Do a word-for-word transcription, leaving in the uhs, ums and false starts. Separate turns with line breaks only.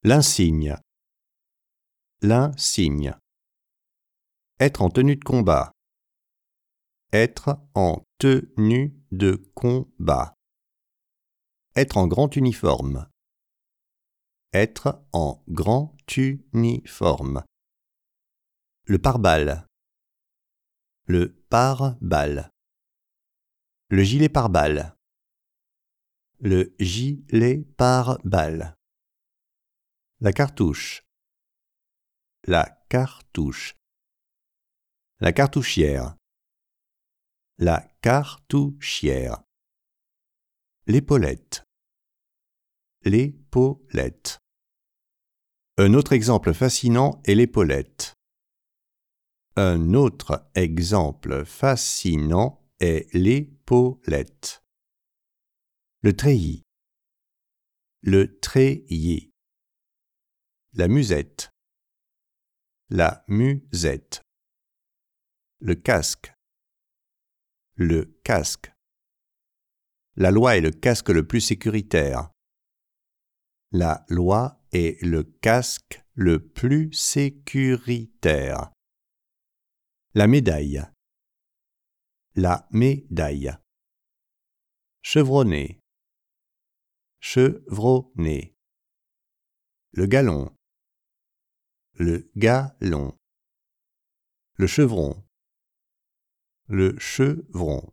L'insigne. L'insigne. Être en tenue de combat. Être en tenue de combat. Être en grand uniforme. Être en grand uniforme. Le pare-balles. Le pare-balles. Le gilet pare-balles. Le gilet pare-balles. La cartouche. La cartouche. La cartouchière. La cartouchière. L'épaulette. L'épaulette. Un autre exemple fascinant est l'épaulette. Un autre exemple fascinant est l'épaulette. Le treillis. Le treillis. La musette. La musette. Le casque. Le casque. La loi est le casque le plus sécuritaire. La loi est le casque le plus sécuritaire. La médaille. La médaille. Chevronné. Chevronné. Le galon. Le galon. Le chevron. Le chevron.